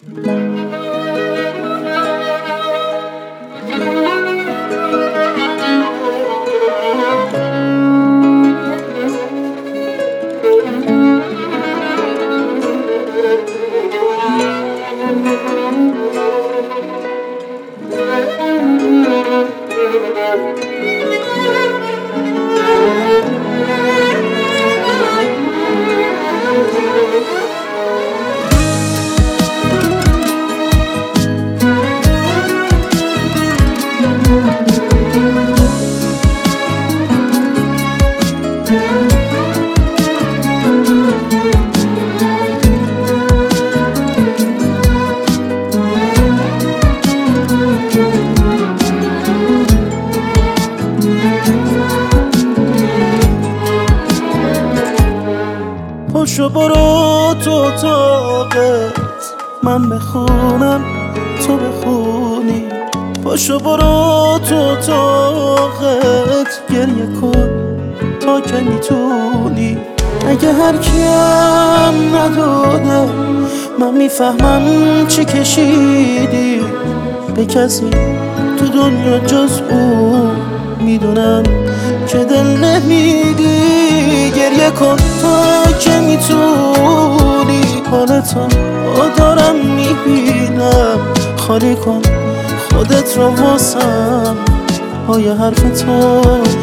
پاشو برو تو اتاقت، من بخونم تو بخونی. پاشو برو تو اتاقت، گریه کن تا که میتونی. اگه هر کیم نداده من میفهمم چی کشیدی. به کسی تو دنیا جز او میدونم که دل نمیدی. گریه کن تا که میتونی، حالتو دارم میبینم. خالی کن خودت رو واسم، پای حرف تو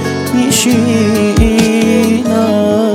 میشینم.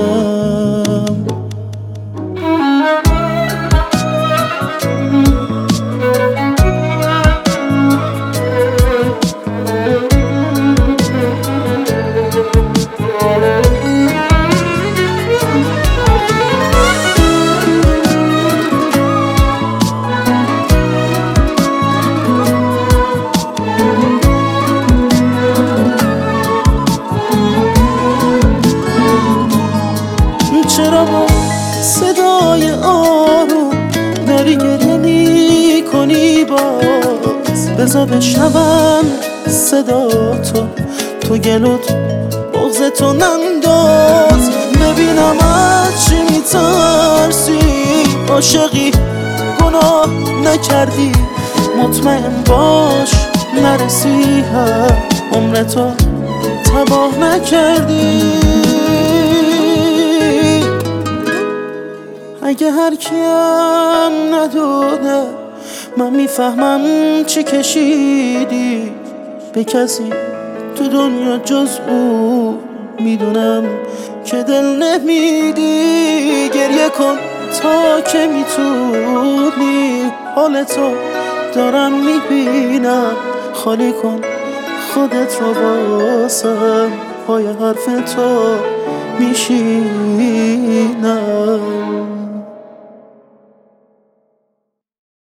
چرا با صدای آروم داری گریه میکنی باز؟ بذار بشنوم صدا تو گلوت بغضتو ننداز. ببینم از چی میترسی، عاشقی گناه نکردی. مطمئن باش نرسی هم عمرتو تباه نکردی. اگه هر کیم نداده من میفهمم چی کشیدی. به کسی تو دنیا جز او میدونم که دل نمیدی. گریه کن تا که میتونی، حالتو دارم میبینم. خالی کن خودت رو واسم، پای حرف تو میشینم.